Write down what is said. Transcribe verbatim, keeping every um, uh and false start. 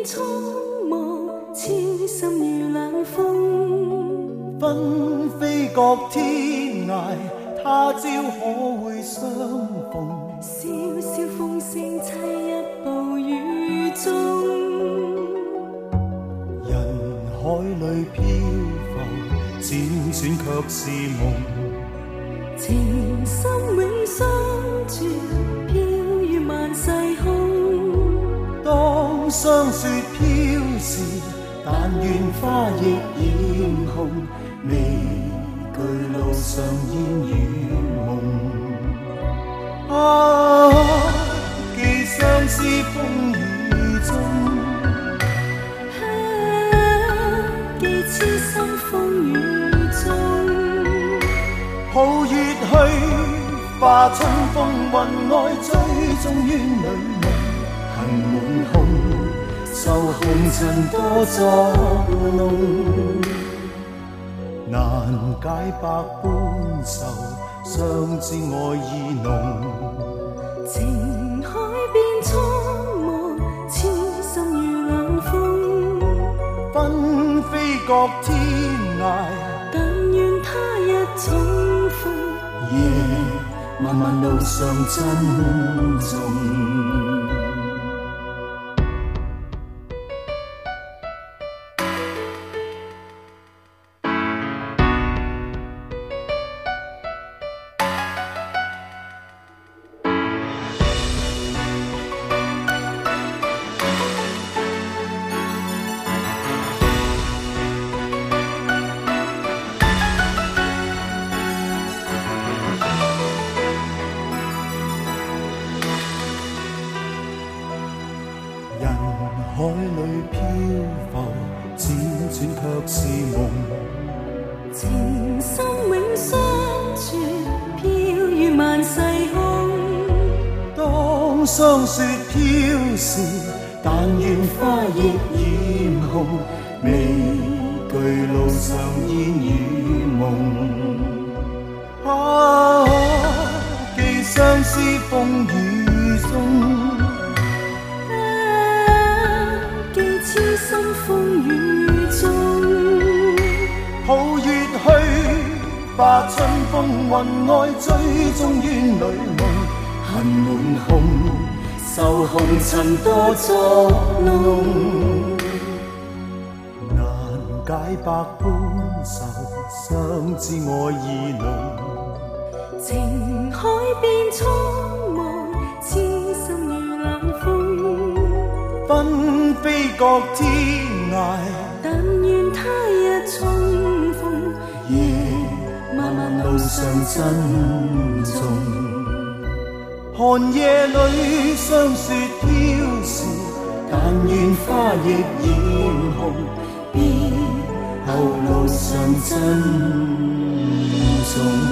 匆忙，痴心如冷风。 纷飞各天涯，他朝可會相逢？ 笑笑風聲凄一步雨中， 人海裏漂浮，輾轉卻是夢。 情深永相絕，飄於萬世空。 當霜雪飄時，但願花亦染紅，未懼路上煙與夢。啊，寄相思風雨中， 啊，寄痴心風雨中。 抱月去，化春風雲外，追蹤於女夢。恨滿空，受紅塵多作弄，難解百般愁，相知愛意濃。 情海變蒼茫，痴心如冷風。 紛飛各天涯， 但願他日重逢。 夜漫漫路上珍重。人海裏漂浮，輾轉卻是夢。 情深永相絕，飄於萬世空。 當霜雪飄時，但願花亦染紅，未懼路上煙與夢。啊，寄相思風雨中。 痴心風雨中， 抱月去，化春風雲外，追蹤於女夢。恨滿空，受紅塵多作弄，難解百般愁，相知愛意濃。 情海變蒼茫，痴心如冷風。 紛飛各天涯， 但願他日重逢。 夜漫漫路上珍重。寒夜裏霜雪飄時，但願花亦染紅，別後路上珍重。